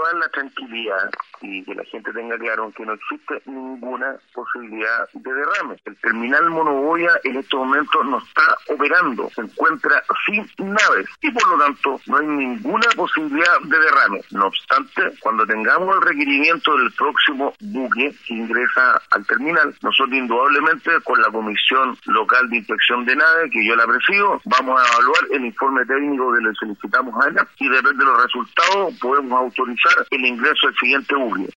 dar la tranquilidad y que la gente tenga claro que no existe ninguna posibilidad de derrame. El terminal Monoboya en estos momentos no está operando, se encuentra sin naves y por lo tanto no hay ninguna posibilidad de derrame. No obstante, cuando tengamos el requerimiento del próximo buque que ingresa al terminal, nosotros indudablemente con la Comisión Local de Inspección de Naves, que yo la presido, vamos a evaluar el informe técnico que le solicitamos a ella y depende de los resultados podemos autorizar el ingreso del siguiente buque.